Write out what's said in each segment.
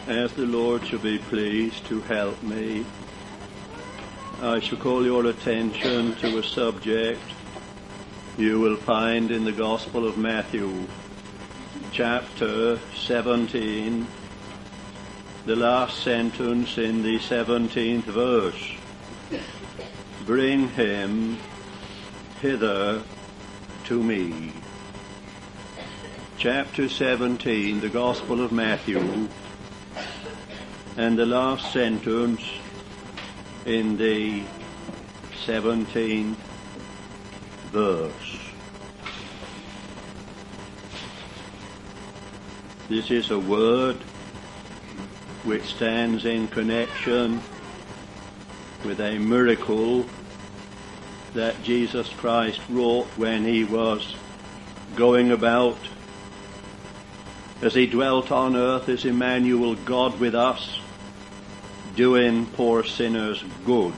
As the Lord shall be pleased to help me, I shall call your attention to a subject you will find in the Gospel of Matthew, chapter 17, the last sentence in the 17th verse. Bring him hither to me. Chapter 17, the Gospel of Matthew, and the last sentence in the 17th verse. This is a word which stands in connection with a miracle that Jesus Christ wrought when he was going about as he dwelt on earth as Emmanuel, God with us, doing poor sinners good.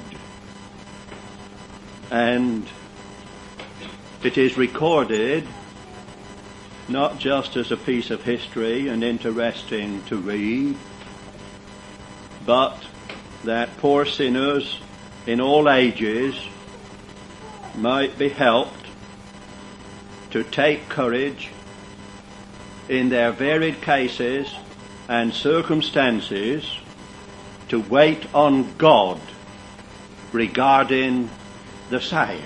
And it is recorded not just as a piece of history and interesting to read, but that poor sinners in all ages might be helped to take courage in their varied cases and circumstances to wait on God regarding the same.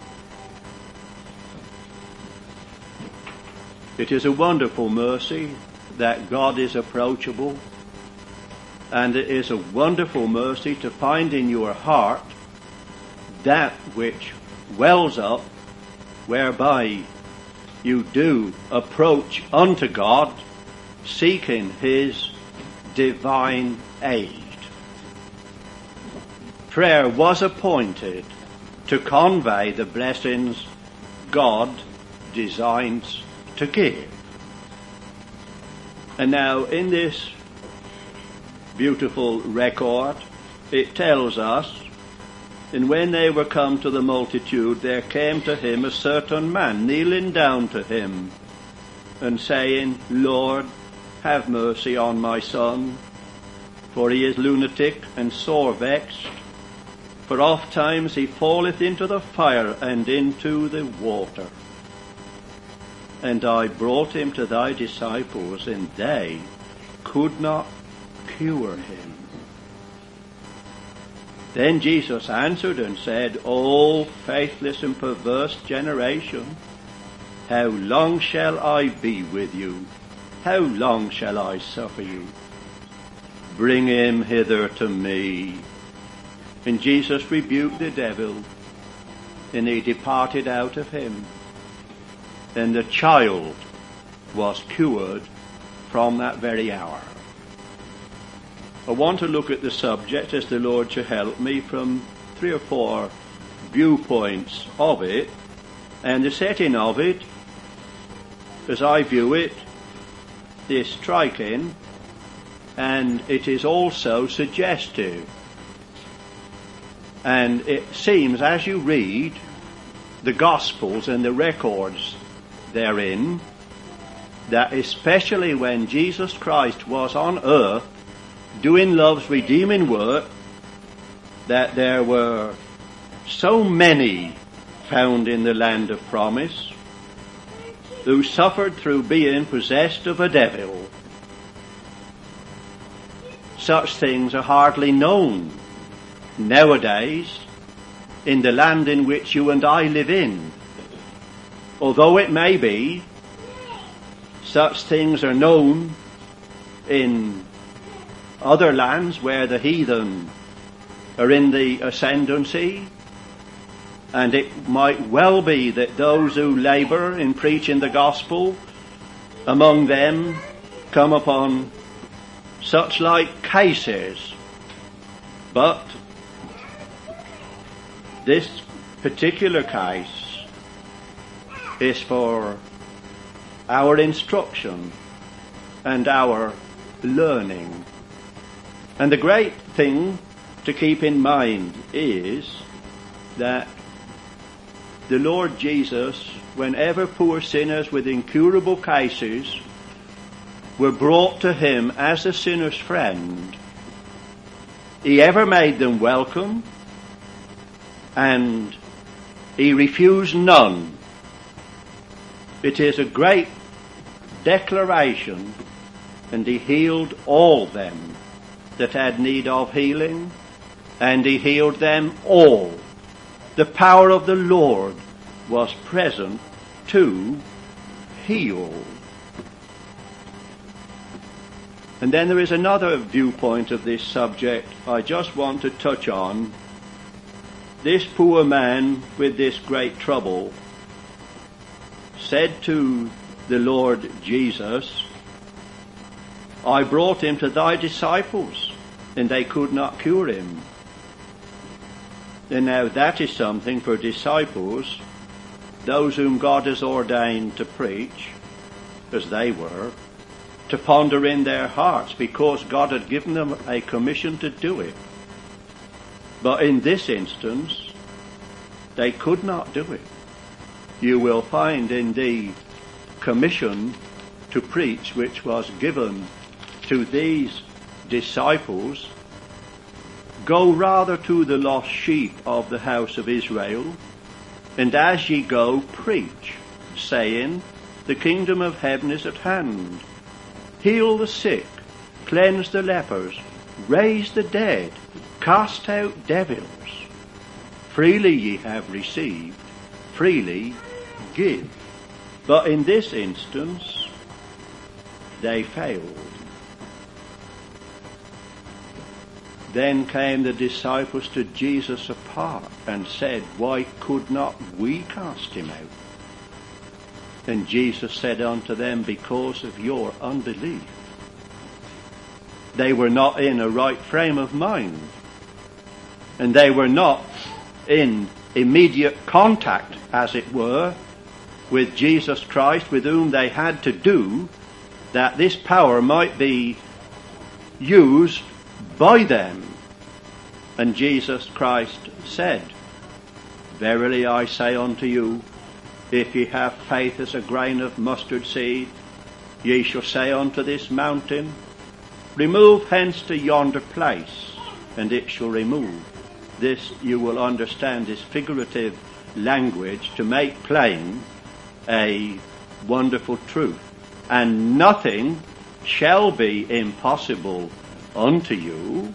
It is a wonderful mercy that God is approachable, and it is a wonderful mercy to find in your heart that which wells up whereby you do approach unto God, seeking his divine aid. Prayer was appointed to convey the blessings God designs to give. And now in this beautiful record, it tells us, and when they were come to the multitude, there came to him a certain man, kneeling down to him, and saying, Lord, have mercy on my son, for he is lunatic and sore vexed, for oft times he falleth into the fire and into the water. And I brought him to thy disciples, and they could not cure him. Then Jesus answered and said, O faithless and perverse generation, how long shall I be with you? How long shall I suffer you? Bring him hither to me. And Jesus rebuked the devil, and he departed out of him. And the child was cured from that very hour. I want to look at the subject, as the Lord shall help me, from 3 or 4 viewpoints of it, and the setting of it, as I view it, is striking, and it is also suggestive. And it seems, as you read the Gospels and the records therein, that especially when Jesus Christ was on earth doing love's redeeming work, that there were so many found in the land of promise who suffered through being possessed of a devil. Such things are hardly known nowadays in the land in which you and I live in. Although it may be, such things are known in other lands where the heathen are in the ascendancy, and it might well be that those who labour in preaching the gospel among them come upon such like cases. But this particular case is for our instruction and our learning. And the great thing to keep in mind is that the Lord Jesus, whenever poor sinners with incurable cases were brought to him as a sinner's friend, he ever made them welcome, and he refused none. It is a great declaration, and he healed all them that had need of healing, and he healed them all. The power of the Lord was present to heal. And then there is another viewpoint of this subject I just want to touch on. This poor man with this great trouble said to the Lord Jesus, I brought him to thy disciples, and they could not cure him. And now that is something for disciples, those whom God has ordained to preach, as they were, to ponder in their hearts, because God had given them a commission to do it. But in this instance, they could not do it. You will find in the commission to preach which was given to these disciples, go rather to the lost sheep of the house of Israel, and as ye go, preach, saying, the kingdom of heaven is at hand. Heal the sick, cleanse the lepers, raise the dead, cast out devils. Freely ye have received, freely give. But in this instance, they failed. Then came the disciples to Jesus apart and said, why could not we cast him out? And Jesus said unto them, because of your unbelief. They were not in a right frame of mind, and they were not in immediate contact, as it were, with Jesus Christ, with whom they had to do, that this power might be used by them. And Jesus Christ said, verily I say unto you, if ye have faith as a grain of mustard seed, ye shall say unto this mountain, remove hence to yonder place, and it shall remove. This you will understand is figurative language to make plain a wonderful truth. And nothing shall be impossible unto you.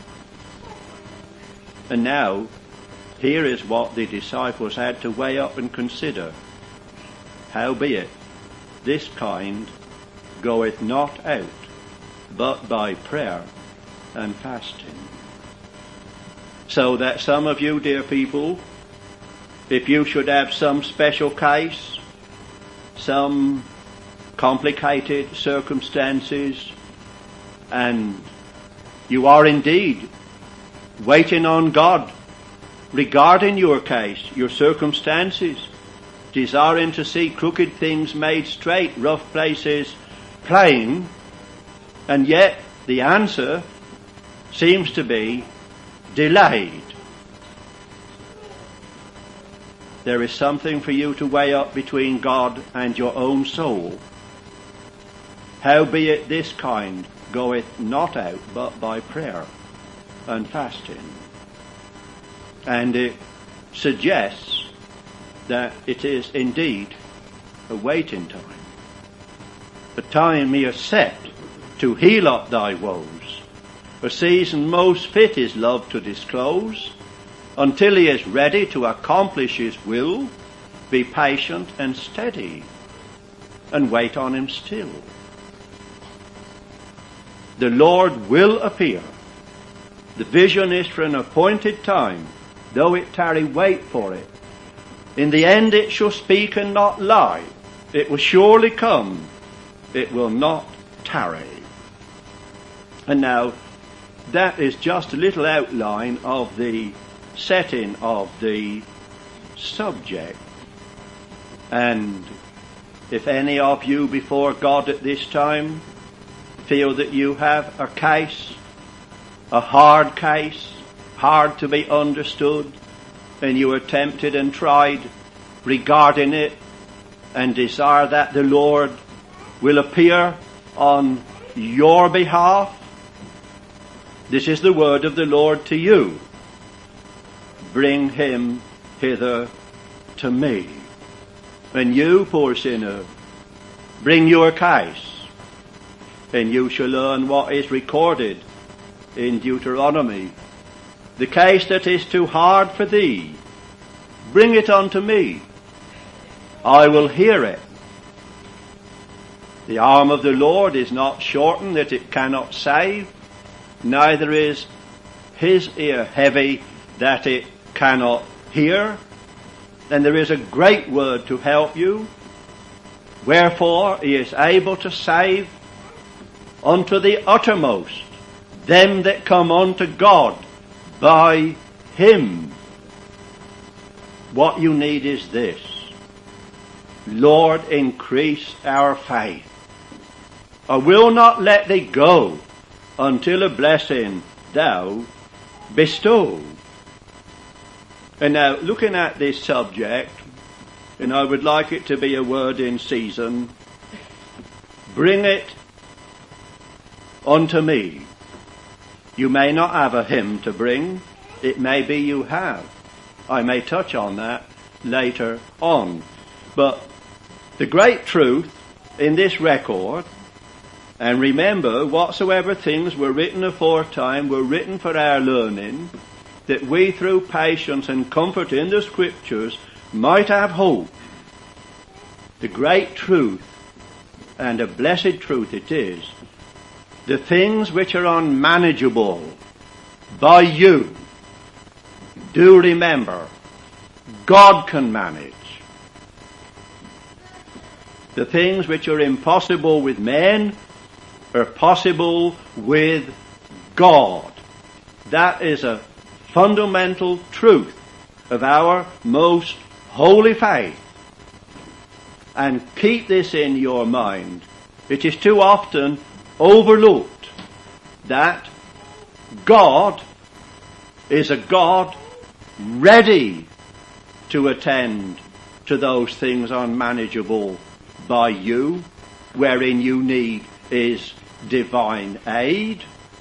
And now, here is what the disciples had to weigh up and consider. Howbeit, this kind goeth not out, but by prayer and fasting. So that some of you, dear people, if you should have some special case, some complicated circumstances, and you are indeed waiting on God regarding your case, your circumstances, desiring to see crooked things made straight, rough places plain, and yet the answer seems to be delayed. There is something for you to weigh up between God and your own soul. Howbeit this kind goeth not out but by prayer and fasting. And it suggests that it is indeed a waiting time. The time he has set to heal up thy woes. A season most fit his love to disclose, until he is ready to accomplish his will. Be patient and steady, and wait on him still. The Lord will appear. The vision is for an appointed time. Though it tarry, wait for it. In the end it shall speak and not lie. It will surely come. It will not tarry. And now, that is just a little outline of the setting of the subject. And if any of you before God at this time feel that you have a case, a hard case, hard to be understood, and you are tempted and tried regarding it, and desire that the Lord will appear on your behalf. This is the word of the Lord to you. Bring him hither to me. And you, poor sinner, bring your case, and you shall learn what is recorded in Deuteronomy. The case that is too hard for thee, bring it unto me. I will hear it. The arm of the Lord is not shortened that it cannot save, neither is his ear heavy that it cannot hear. And there is a great word to help you. Wherefore he is able to save unto the uttermost them that come unto God by him. What you need is this: Lord, increase our faith. I will not let thee go until a blessing thou bestow. And now, looking at this subject, and I would like it to be a word in season, bring it unto me. You may not have a hymn to bring. It may be you have. I may touch on that later on. But the great truth in this record, and remember, whatsoever things were written aforetime were written for our learning, that we through patience and comfort in the Scriptures might have hope. The great truth, and a blessed truth it is, the things which are unmanageable by you, do remember, God can manage. The things which are impossible with men are possible with God. That is a fundamental truth of our most holy faith. And keep this in your mind. It is too often overlooked that God is a God ready to attend to those things unmanageable by you, wherein you need is divine aid.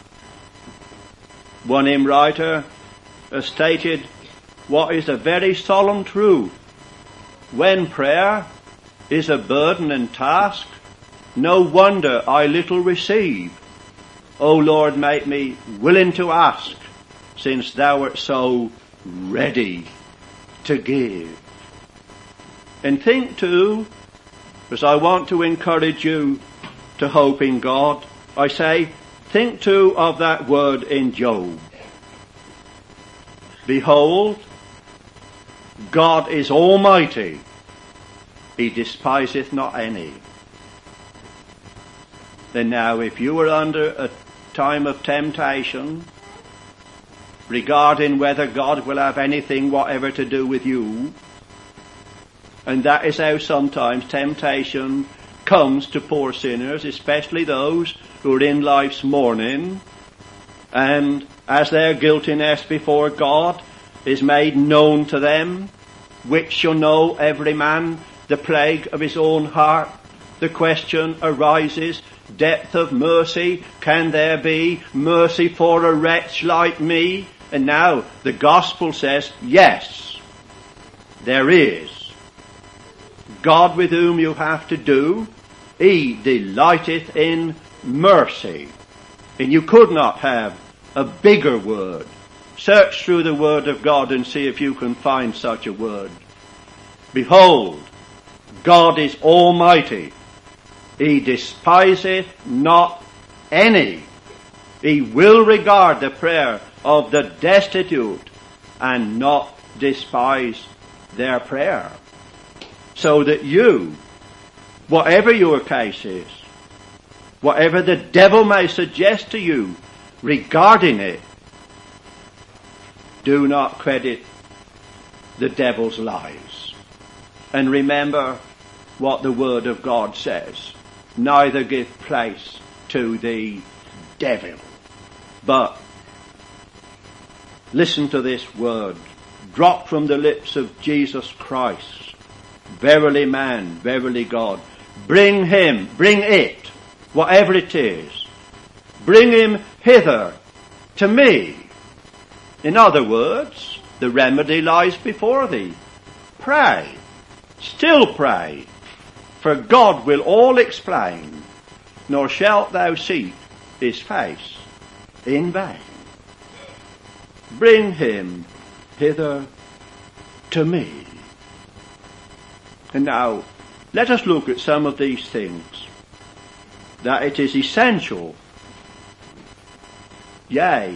One hymn writer has stated what is a very solemn truth. When prayer is a burden and task, no wonder I little receive. O Lord, make me willing to ask, since thou art so ready to give. And think too, as I want to encourage you to hope in God, I say, think too of that word in Job. Behold, God is almighty. He despiseth not any. Then now, if you are under a time of temptation, regarding whether God will have anything whatever to do with you, and that is how sometimes temptation comes to poor sinners, especially those who are in life's morning, and as their guiltiness before God is made known to them, which shall know every man the plague of his own heart, the question arises, depth of mercy, can there be mercy for a wretch like me? And now the gospel says, yes, there is. God with whom you have to do, he delighteth in mercy. And you could not have a bigger word. Search through the word of God and see if you can find such a word. Behold, God is almighty. He despiseth not any. He will regard the prayer of the destitute and not despise their prayer. So that you, whatever your case is, whatever the devil may suggest to you regarding it, do not credit the devil's lies. And remember what the Word of God says. Neither give place to the devil. But listen to this word, dropped from the lips of Jesus Christ. Verily man, verily God. Bring him, bring it, whatever it is, Bring him hither to me. In other words, the remedy lies before thee. Pray, still pray, for God will all explain, nor shalt thou seek his face in vain. Bring him hither to me. And now, let us look at some of these things that it is essential, yea,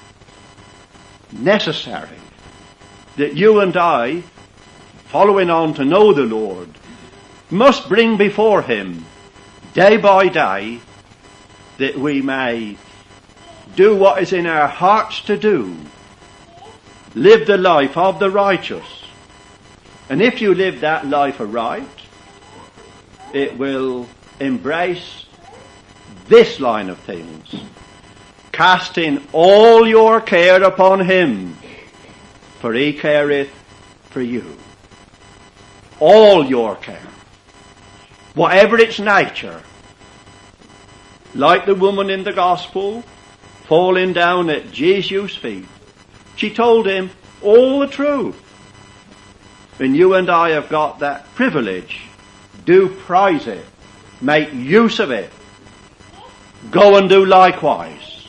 necessary, that you and I, following on to know the Lord, must bring before him day by day, that we may do what is in our hearts to do, live the life of the righteous. And if you live that life aright, it will embrace this line of things: casting all your care upon him, for he careth for you. All your care, whatever its nature, like the woman in the gospel, falling down at Jesus' feet, she told him all the truth. And you and I have got that privilege. Do prize it. Make use of it. Go and do likewise.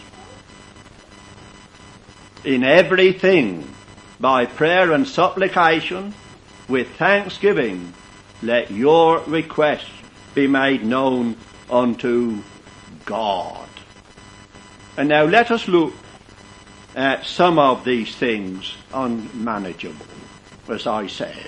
In everything, by prayer and supplication, with thanksgiving, let your requests be made known unto God. And now let us look at some of these things unmanageable, as I said.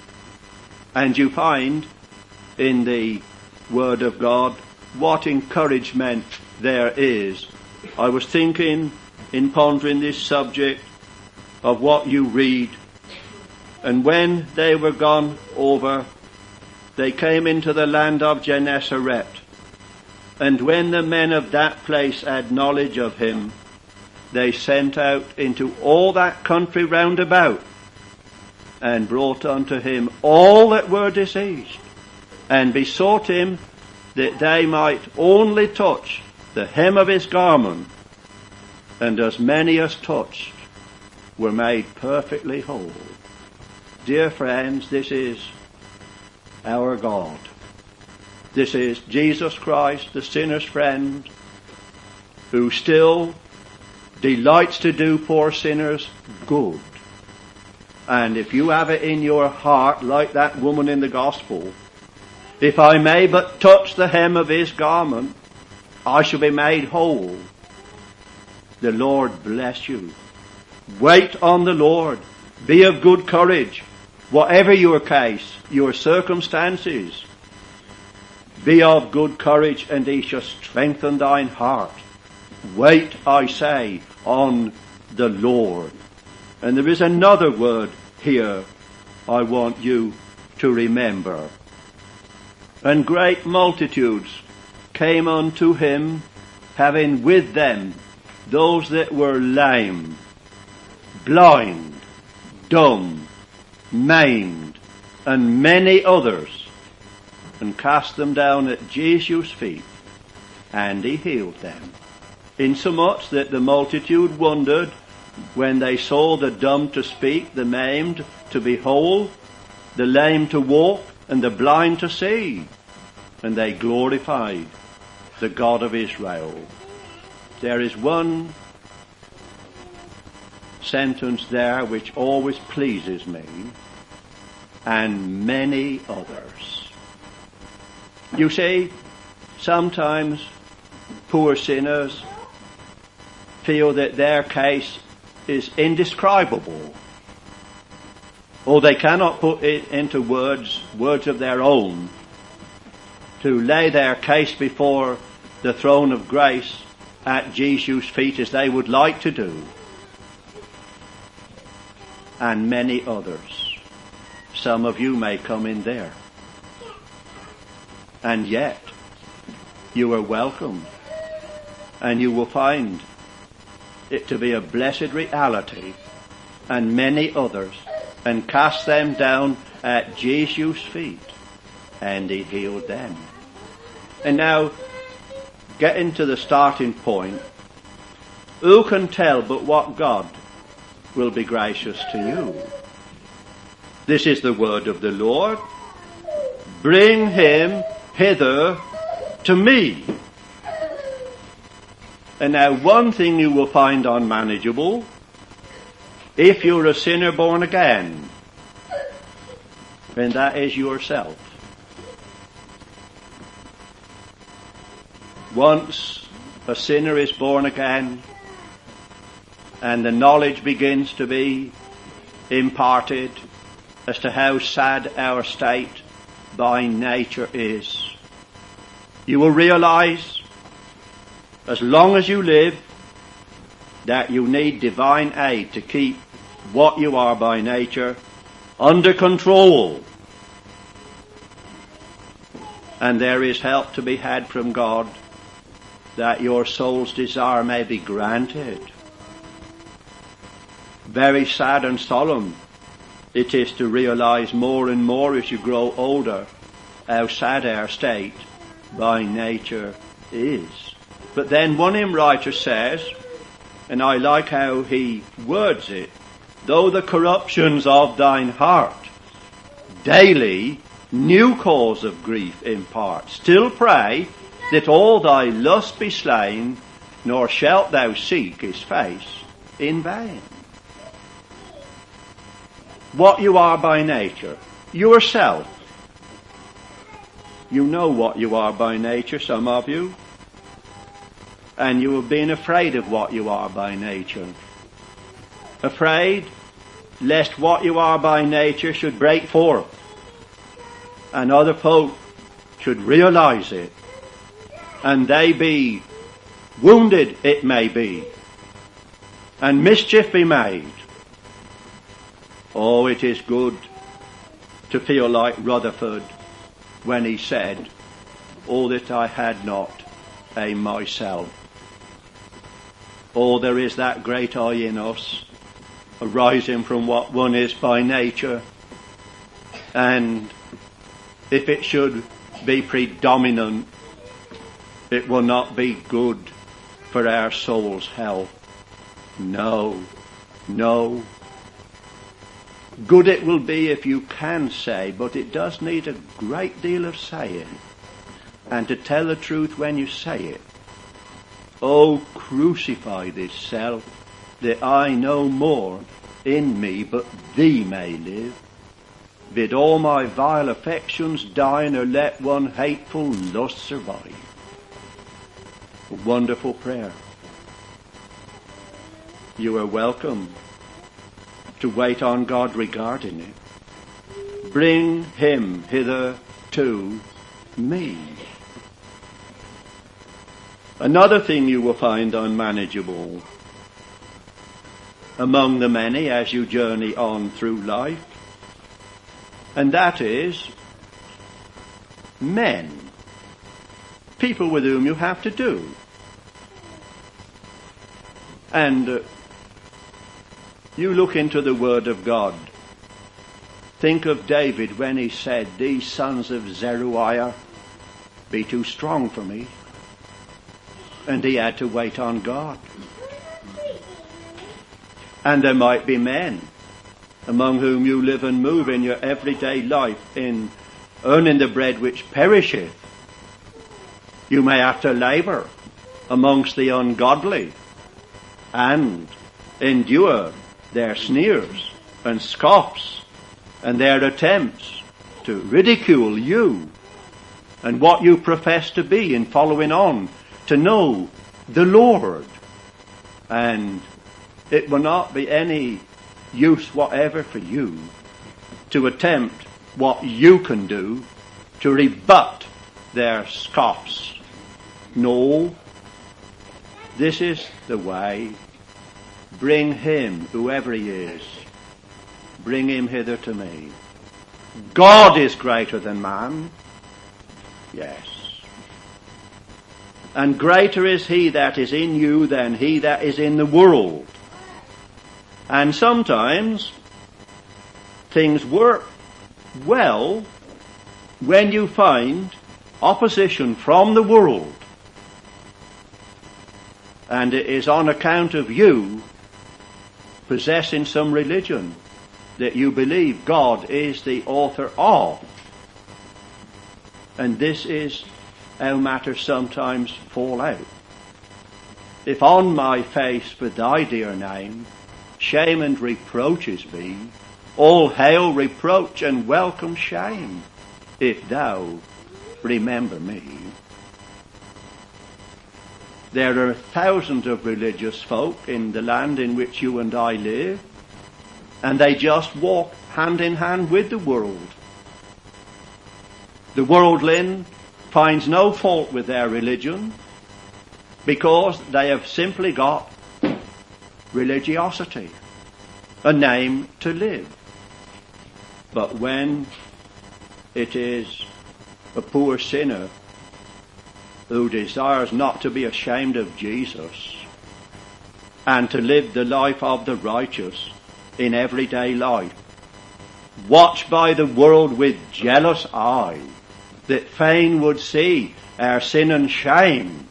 And you find in the Word of God what encouragement there is. I was thinking, in pondering this subject, of what you read. And when they were gone over, they came into the land of Gennesaret. And when the men of that place had knowledge of him, they sent out into all that country round about, and brought unto him all that were diseased, and besought him that they might only touch the hem of his garment, and as many as touched were made perfectly whole. Dear friends, this is our God. This is Jesus Christ, the sinner's friend, who still delights to do poor sinners good. And if you have it in your heart, like that woman in the gospel, if I may but touch the hem of his garment, I shall be made whole. The Lord bless you. Wait on the Lord. Be of good courage. Whatever your case, your circumstances, be of good courage, and he shall strengthen thine heart. Wait, I say, on the Lord. And there is another word here I want you to remember. And great multitudes came unto him, having with them those that were lame, blind, dumb, maimed, and many others, and cast them down at Jesus' feet, and he healed them. Insomuch that the multitude wondered when they saw the dumb to speak, the maimed to behold, the lame to walk, and the blind to see. And they glorified the God of Israel. There is one sentence there which always pleases me, and many others. You see, sometimes poor sinners feel that their case is indescribable, or they cannot put it into words of their own, to lay their case before the throne of grace at Jesus' feet as they would like to do. And many others. Some of you may come in there. And yet, you are welcome. And you will find it to be a blessed reality, and many others, and cast them down at Jesus' feet, and he healed them. And now, getting to the starting point, who can tell but what God will be gracious to you? This is the word of the Lord. Bring him hither to me. And now one thing you will find unmanageable, if you're a sinner born again, and that is yourself. Once a sinner is born again, and the knowledge begins to be imparted as to how sad our state by nature is, you will realize, as long as you live, that you need divine aid to keep what you are by nature under control. And there is help to be had from God, that your soul's desire may be granted. Very sad and solemn it is to realize more and more as you grow older how sad our state by nature is. But then one hymn writer says, and I like how he words it, though the corruptions of thine heart daily new cause of grief impart, still pray that all thy lust be slain, nor shalt thou seek his face in vain. What you are by nature, yourself. You know what you are by nature, some of you. And you have been afraid of what you are by nature. Afraid lest what you are by nature should break forth, and other folk should realize it, and they be wounded, it may be, and mischief be made. Oh, it is good to feel like Rutherford when he said, "Oh, that I had not a myself." Oh, there is that great I in us, arising from what one is by nature, and if it should be predominant, it will not be good for our soul's health. No, no. Good it will be if you can say, but it does need a great deal of saying, and to tell the truth when you say it. Oh, crucify this self, that I no more in me, but thee may live. Bid all my vile affections die, nor let one hateful lust survive. A wonderful prayer. You are welcome to wait on God regarding it. Bring him hither to me. Another thing you will find unmanageable among the many as you journey on through life, and that is men, people with whom you have to do. And you look into the Word of God. Think of David when he said, "These sons of Zeruiah be too strong for me." And he had to wait on God. And there might be men among whom you live and move in your everyday life in earning the bread which perisheth. You may have to labour amongst the ungodly and endure their sneers and scoffs and their attempts to ridicule you and what you profess to be in following on to know the Lord. And it will not be any use whatever for you to attempt what you can do to rebut their scoffs. No, this is the way. Bring him, whoever he is, bring him hither to me. God is greater than man. Yes. And greater is he that is in you than he that is in the world. And sometimes things work well when you find opposition from the world. And it is on account of you possessing some religion that you believe God is the author of. And this is how matters sometimes fall out. If on my face for thy dear name shame and reproaches be, all hail reproach and welcome shame, if thou remember me. There are thousands of religious folk in the land in which you and I live, and they just walk hand in hand with the world. The worldling finds no fault with their religion because they have simply got religiosity, a name to live. But when it is a poor sinner who desires not to be ashamed of Jesus and to live the life of the righteous in everyday life, watched by the world with jealous eye, that fain would see our sin and shame,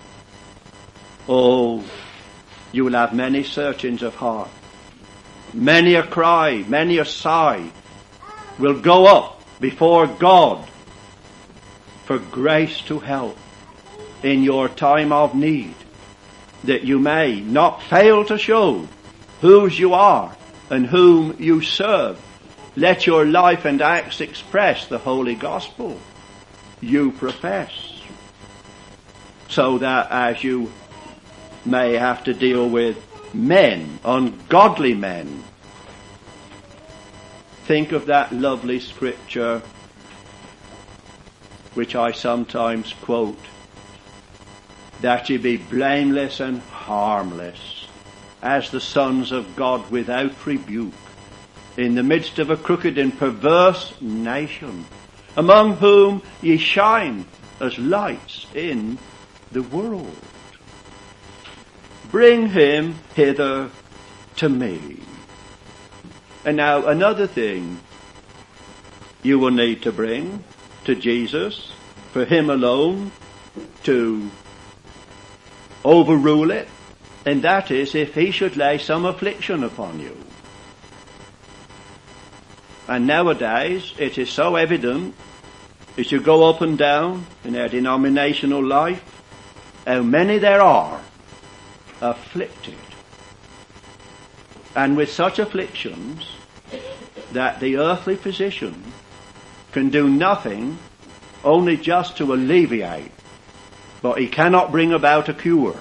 oh, you will have many searchings of heart. Many a cry, many a sigh will go up before God for grace to help in your time of need, that you may not fail to show whose you are and whom you serve. Let your life and acts express the holy gospel you profess, so that as you may have to deal with men, ungodly men, think of that lovely scripture which I sometimes quote, that ye be blameless and harmless as the sons of God without rebuke in the midst of a crooked and perverse nation, among whom ye shine as lights in the world. Bring him hither to me. And now another thing you will need to bring to Jesus, for him alone to overrule it, and that is if he should lay some affliction upon you. And nowadays it is so evident as you go up and down in our denominational life how many there are afflicted, and with such afflictions that the earthly physician can do nothing only just to alleviate, but he cannot bring about a cure.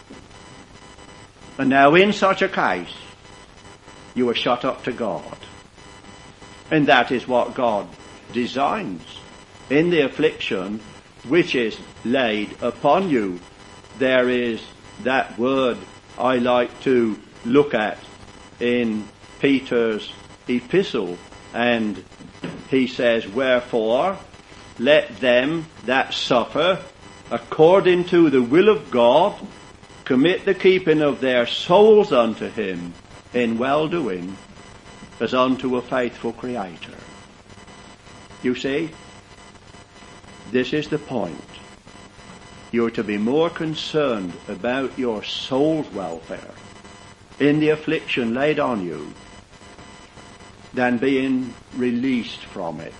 And now in such a case you are shut up to God, and that is what God designs in the affliction which is laid upon you. There is that word I like to look at in Peter's epistle, and he says, wherefore let them that suffer according to the will of God commit the keeping of their souls unto him in well-doing as unto a faithful Creator. You see, this is the point. You're to be more concerned about your soul's welfare in the affliction laid on you than being released from it.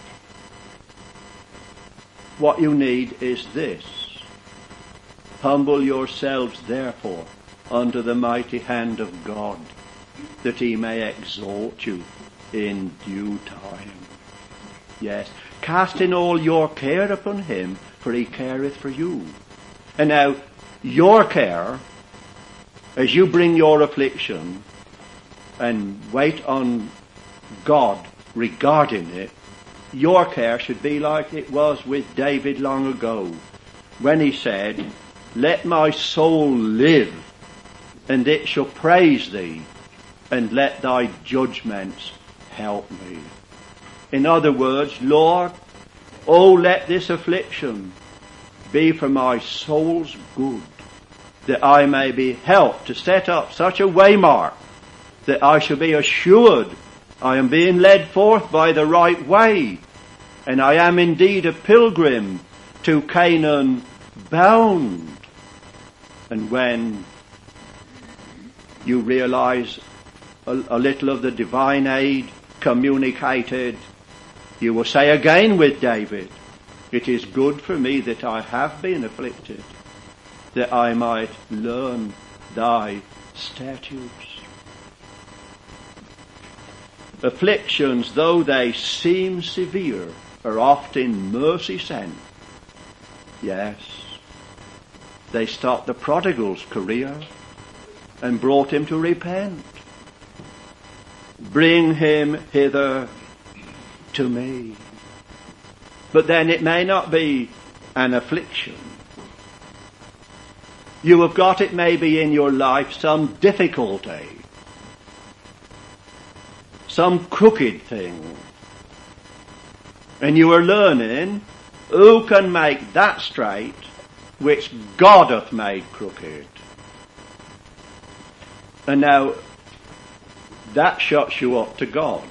What you need is this: humble yourselves therefore under the mighty hand of God, that he may exalt you in due time. Yes, casting all your care upon him, for he careth for you. And now, your care, as you bring your affliction and wait on God regarding it, your care should be like it was with David long ago, when he said, let my soul live, and it shall praise thee, and let thy judgments help me. In other words, Lord, oh, let this affliction be for my soul's good, that I may be helped to set up such a waymark that I shall be assured I am being led forth by the right way, and I am indeed a pilgrim to Canaan bound. And when you realize a little of the divine aid communicated. You will say again with David, it is good for me that I have been afflicted, that I might learn thy statutes. Afflictions, though they seem severe, are often mercy sent. Yes, they stopped the prodigal's career and brought him to repent. Bring him hither to me. But then it may not be an affliction. You have got, it maybe in your life, some difficulty, some crooked thing. And you are learning who can make that straight which God hath made crooked. And now that shuts you up to God.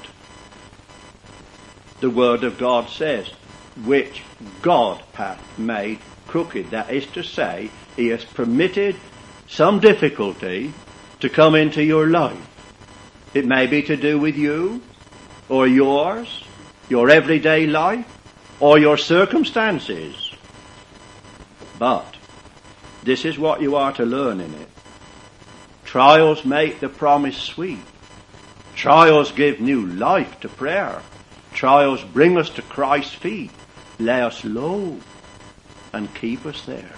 The Word of God says, which God hath made crooked. That is to say, He has permitted some difficulty to come into your life. It may be to do with you, or yours, your everyday life, or your circumstances. But this is what you are to learn in it. Trials make the promise sweet. Trials give new life to prayer. Trials bring us to Christ's feet, lay us low, and keep us there.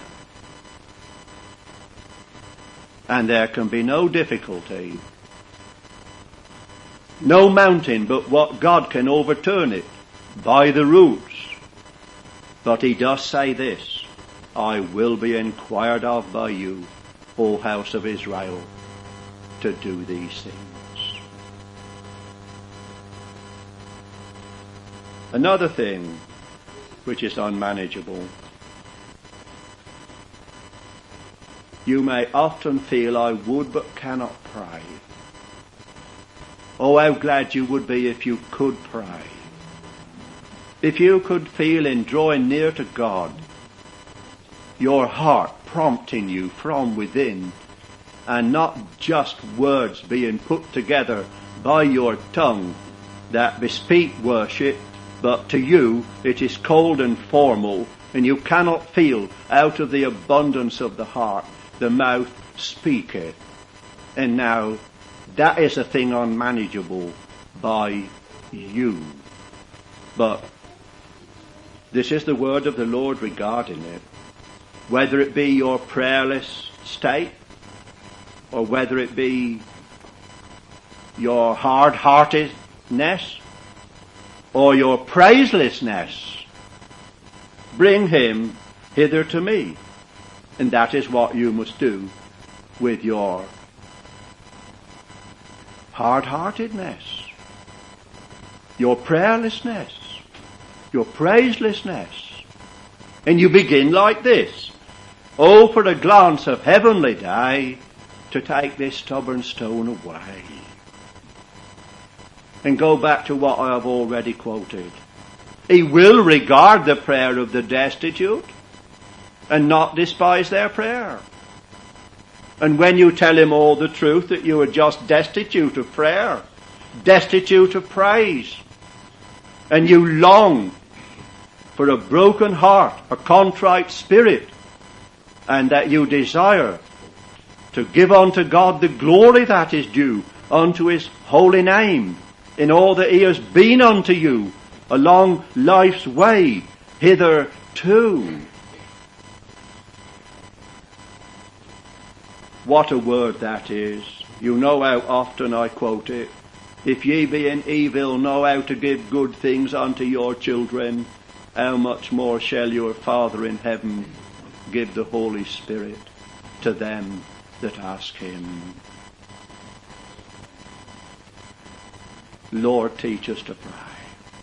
And there can be no difficulty, no mountain but what God can overturn it by the roots. But He does say this, I will be inquired of by you, O house of Israel, to do these things. Another thing which is unmanageable. You may often feel, I would but cannot pray. Oh, how glad you would be if you could pray. If you could feel in drawing near to God, your heart prompting you from within, and not just words being put together by your tongue that bespeak worship, but to you it is cold and formal, and you cannot feel out of the abundance of the heart the mouth speaketh. And now that is a thing unmanageable by you. But this is the word of the Lord regarding it. Whether it be your prayerless state, or whether it be your hard-heartedness, or your praiselessness, bring him hither to me. And that is what you must do with your hard-heartedness, your prayerlessness, your praiselessness. And you begin like this. Oh, for a glance of heavenly day to take this stubborn stone away. And go back to what I have already quoted. He will regard the prayer of the destitute and not despise their prayer. And when you tell him all the truth, that you are just destitute of prayer, destitute of praise, and you long for a broken heart, a contrite spirit, and that you desire to give unto God the glory that is due unto his holy name in all that he has been unto you along life's way hitherto. What a word that is. You know how often I quote it. If ye being evil know how to give good things unto your children, how much more shall your Father in heaven give the Holy Spirit to them that ask him. Lord, teach us to pray.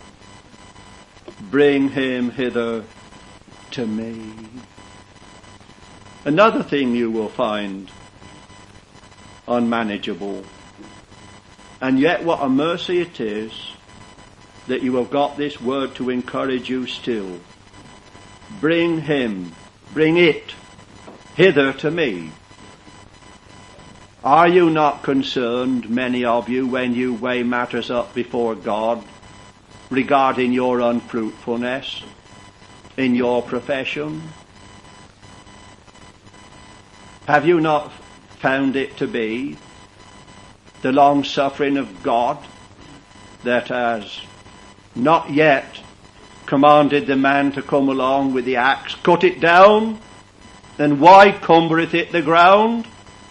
Bring him hither to me. Another thing you will find unmanageable, and yet what a mercy it is that you have got this word to encourage you still. Bring him, bring it hither to me. Are you not concerned, many of you, when you weigh matters up before God regarding your unfruitfulness in your profession? Have you not found it to be the long suffering of God that has not yet commanded the man to come along with the axe, cut it down, and why cumbereth it the ground?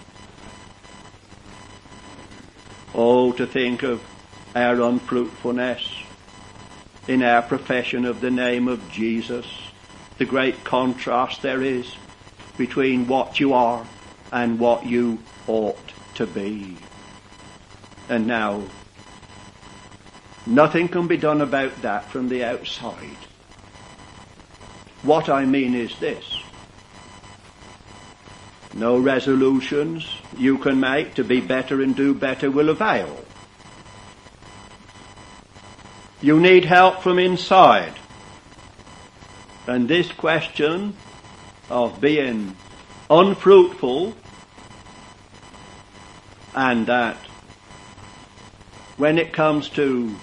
Oh, to think of our unfruitfulness in our profession of the name of Jesus, the great contrast there is between what you are and what you ought to be. And now, nothing can be done about that from the outside. What I mean is this: no resolutions you can make to be better and do better will avail. You need help from inside. And this question of being unfruitful, and that when it comes to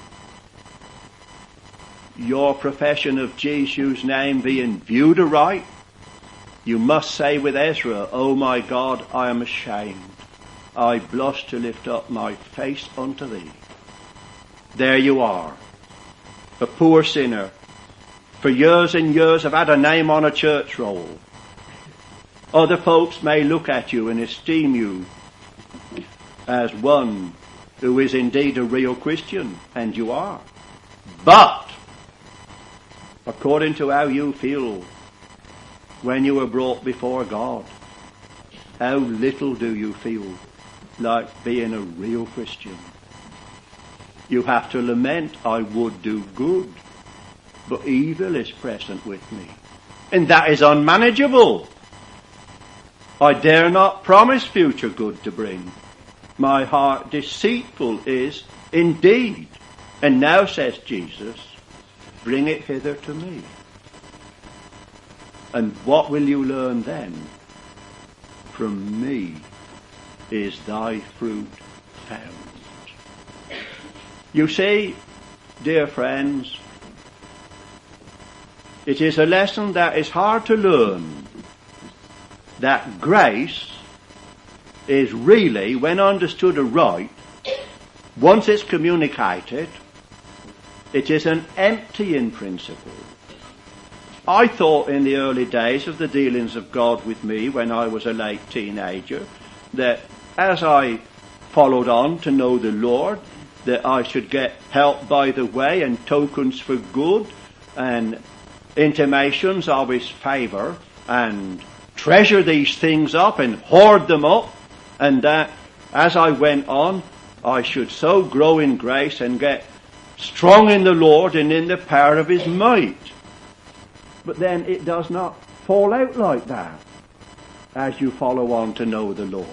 your profession of Jesus' name being viewed aright, you must say with Ezra, "O my God, I am ashamed. I blush to lift up my face unto thee." There you are, a poor sinner. For years and years I've had a name on a church roll. Other folks may look at you and esteem you as one who is indeed a real Christian, and you are. But, according to how you feel when you were brought before God, how little do you feel like being a real Christian? You have to lament, "I would do good, but evil is present with me." And that is unmanageable. I dare not promise future good to bring. My heart deceitful is indeed. And now, says Jesus, bring it hither to me. And what will you learn then? From me is thy fruit found. You see, dear friends, it is a lesson that is hard to learn, that grace is really, when understood aright, once it's communicated, it is an emptying principle. I thought in the early days of the dealings of God with me when I was a late teenager, that as I followed on to know the Lord, that I should get help by the way and tokens for good and intimations of his favour, and treasure these things up and hoard them up, and that as I went on I should so grow in grace and get strong in the Lord and in the power of his might. But then it does not fall out like that as you follow on to know the Lord.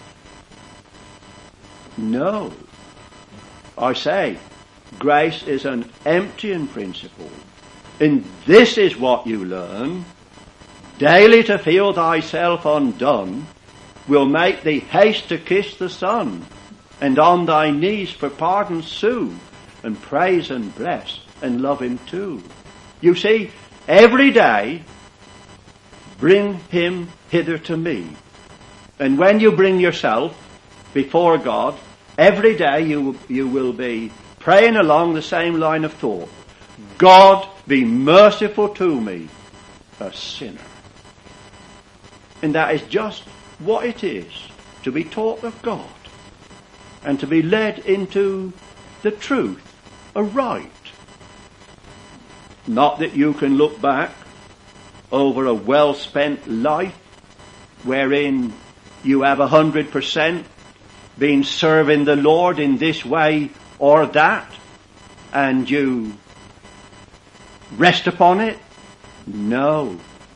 No. I say, grace is an emptying principle. And this is what you learn. Daily to feel thyself undone will make thee haste to kiss the Son, and on thy knees for pardon sue, and praise and bless and love him too. You see, every day bring him hither to me. And when you bring yourself before God, every day you will be praying along the same line of thought. God, be merciful to me, a sinner. And that is just what it is to be taught of God and to be led into the truth aright. Not that you can look back over a well-spent life wherein you have 100% been serving the Lord in this way or that, and you rest upon it. No.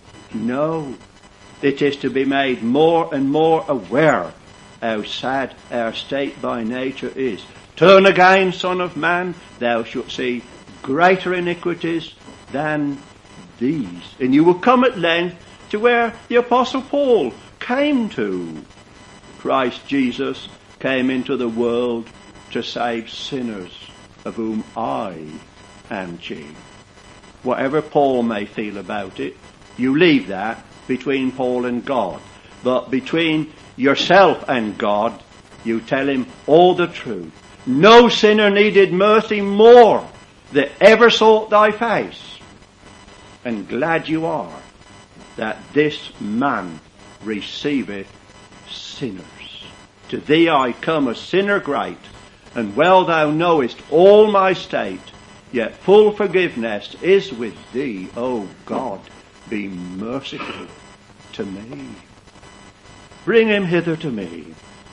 It is to be made more and more aware how sad our state by nature is. Turn again, Son of Man, thou shalt see greater iniquities than these. And you will come at length to where the Apostle Paul came to. Christ Jesus came into the world to save sinners, of whom I am chief. Whatever Paul may feel about it, you leave that between Paul and God. But between yourself and God, you tell him all the truth. No sinner needed mercy more that ever sought thy face. And glad you are that this man receiveth sinners. To thee I come a sinner great, and well thou knowest all my state, yet full forgiveness is with thee. O God, be merciful to me. Bring him hither to me.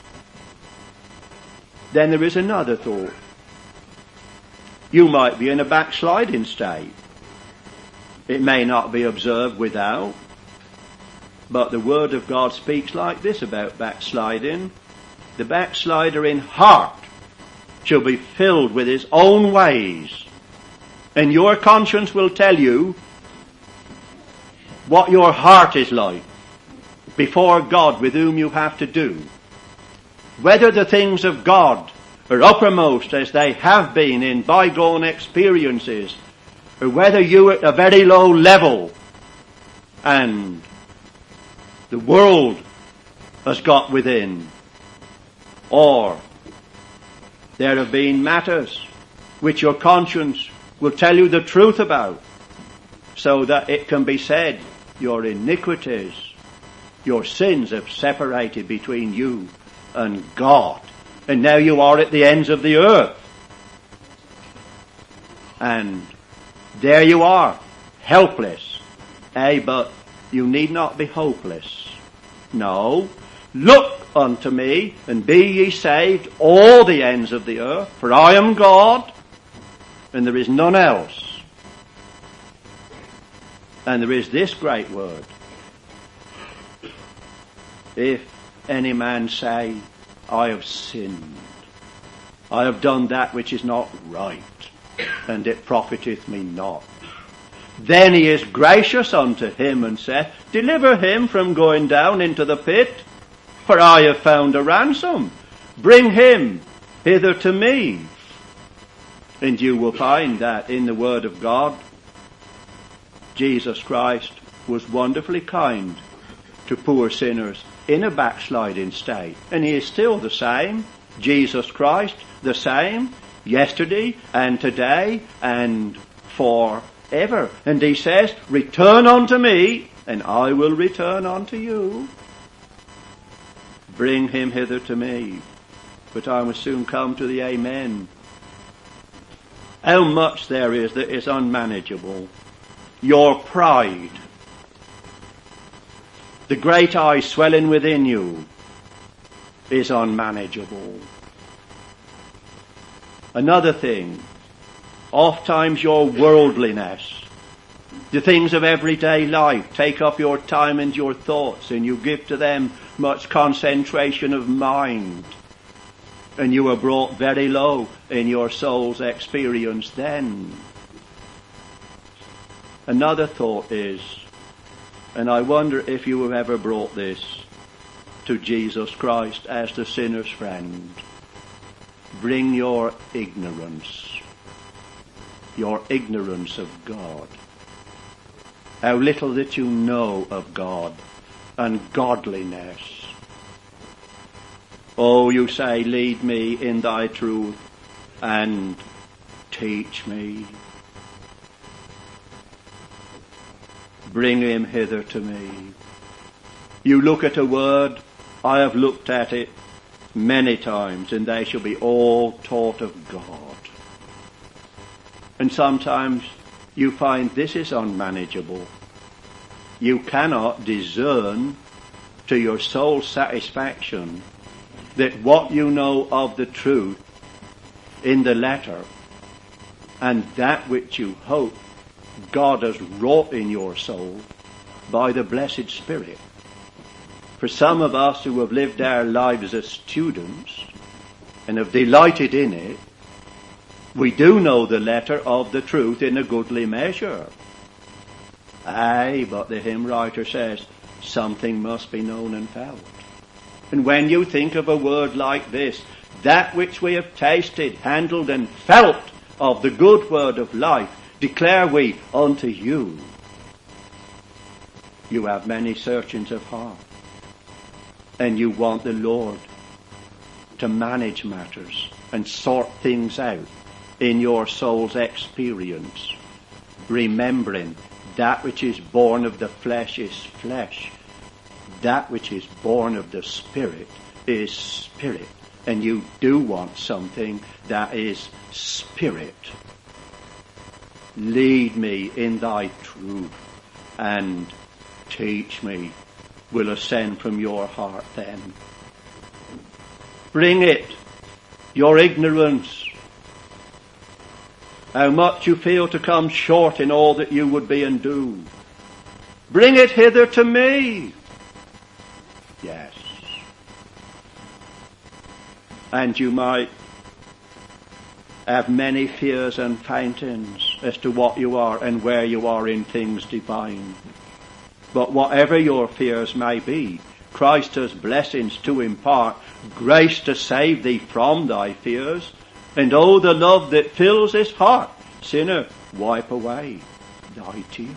Then there is another thought. You might be in a backsliding state. It may not be observed without, but the Word of God speaks like this about backsliding. The backslider in heart shall be filled with his own ways, and your conscience will tell you what your heart is like before God, with whom you have to do. Whether the things of God are uppermost as they have been in bygone experiences, or whether you are at a very low level and the world has got within, or there have been matters which your conscience will tell you the truth about, so that it can be said your iniquities, your sins have separated between you and God, and now you are at the ends of the earth. And there you are, helpless. But you need not be hopeless. No, look unto me, and be ye saved, all the ends of the earth, for I am God, and there is none else. And there is this great word: if any man say, I have sinned, I have done that which is not right, and it profiteth me not, then he is gracious unto him, and saith, deliver him from going down into the pit, for I have found a ransom. Bring him hither to me. And you will find that in the Word of God, Jesus Christ was wonderfully kind to poor sinners in a backsliding state. And he is still the same. Jesus Christ, the same, yesterday and today and forever. And he says, return unto me, and I will return unto you. Bring him hither to me. But I must soon come to the amen. How much there is that is unmanageable. Your pride, the great eye swelling within you, is unmanageable. Another thing, oft times your worldliness, the things of everyday life take up your time and your thoughts, and you give to them much concentration of mind, and you are brought very low in your soul's experience then. Another thought is, and I wonder if you have ever brought this to Jesus Christ as the sinner's friend, bring your ignorance of God. How little that you know of God and godliness. Oh, you say, lead me in thy truth and teach me. Bring him hither to me. You look at a word, I have looked at it many times, and they shall be all taught of God. And sometimes you find this is unmanageable. You cannot discern to your soul's satisfaction that what you know of the truth in the letter and that which you hope God has wrought in your soul by the blessed Spirit. For some of us who have lived our lives as students and have delighted in it, we do know the letter of the truth in a goodly measure. Aye, but the hymn writer says, something must be known and felt. And when you think of a word like this, that which we have tasted, handled and felt of the good word of life, declare we unto you. You have many searchings of heart, and you want the Lord to manage matters and sort things out in your soul's experience, remembering that which is born of the flesh is flesh, that which is born of the Spirit is spirit, and you do want something that is spirit. Lead me in thy truth and teach me will ascend from your heart then. Bring it, your ignorance, how much you feel to come short in all that you would be and do. Bring it hither to me. Yes. And you might have many fears and faintings as to what you are and where you are in things divine. But whatever your fears may be, Christ has blessings to impart, grace to save thee from thy fears, and oh, the love that fills his heart. Sinner, wipe away thy tears.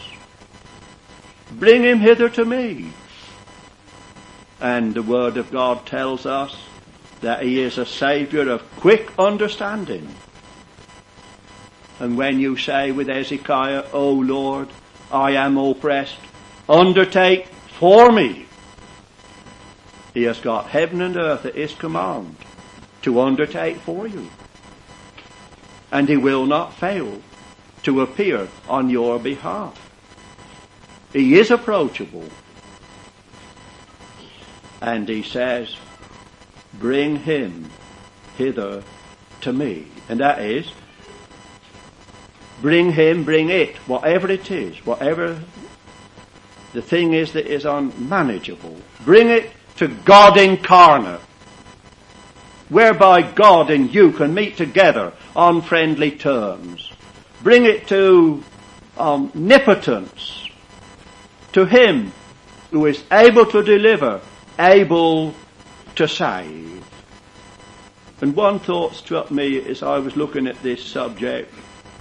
Bring him hither to me. And the Word of God tells us that he is a Saviour of quick understanding. And when you say with Hezekiah, O Lord, I am oppressed, undertake for me. He has got heaven and earth at his command to undertake for you. And he will not fail to appear on your behalf. He is approachable. And he says, bring him hither to me. And that is, bring him, bring it, whatever it is, whatever the thing is that is unmanageable. Bring it to God incarnate, whereby God and you can meet together on friendly terms. Bring it to omnipotence, to him who is able to deliver, able to save. And one thought struck me as I was looking at this subject.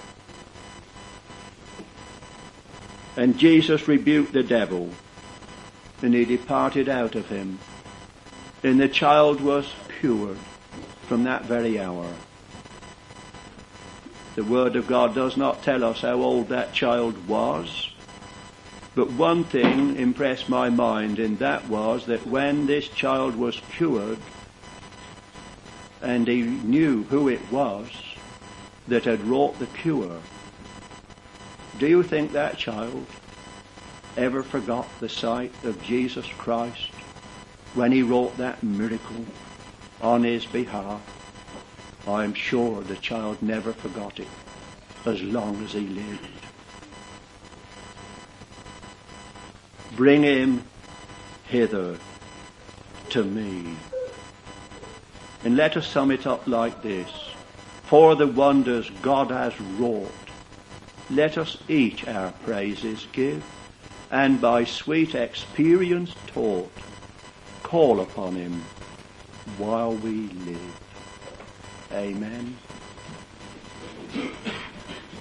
And Jesus rebuked the devil, and he departed out of him. And the child was cured from that very hour. The Word of God does not tell us how old that child was. But one thing impressed my mind, and that was that when this child was cured, and he knew who it was that had wrought the cure, do you think that child ever forgot the sight of Jesus Christ when he wrought that miracle on his behalf? I'm sure the child never forgot it as long as he lived. Bring him hither to me. And let us sum it up like this. For the wonders God has wrought, let us each our praises give, and by sweet experience taught, call upon him while we live. Amen.